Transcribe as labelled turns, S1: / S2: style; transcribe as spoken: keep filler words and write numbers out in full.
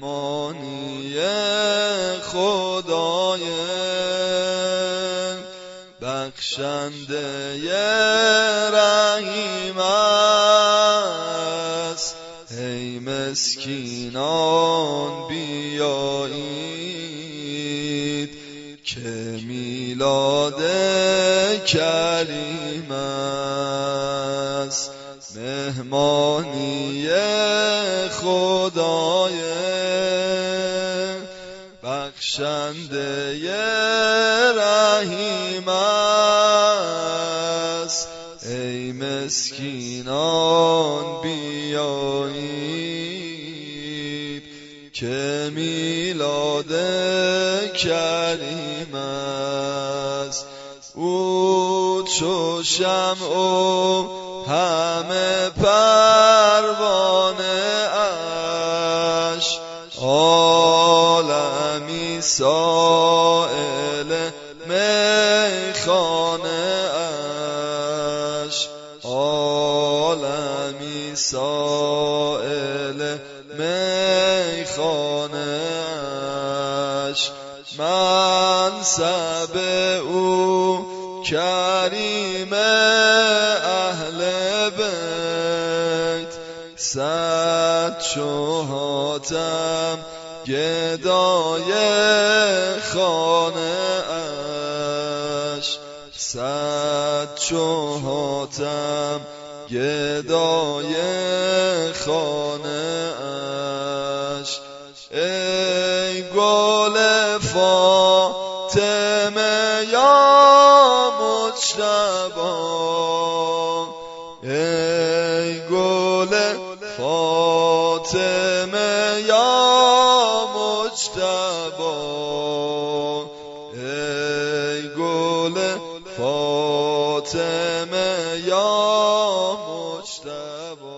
S1: مهمانی خدای بخشنده رحیم است. ای مسکینان بیایید که میلاد کریم است. مهمانی خدای بخشنده رحیم است. ای مسکینان بیایید که میلاد کریم است. او چو شمع و همه پروانه اش، عالمی سائل میخانه اش، عالمی سائل میخانه اش. منصب او کریم اهل بیت، صد چو حاتم گدای خانه اش، صد چو حاتم گدای خانه اش. ای گل فاطمه یا مجتبی، ای گل فاطمه یا مجتبی، ای گل فاطمه یا مجتبی.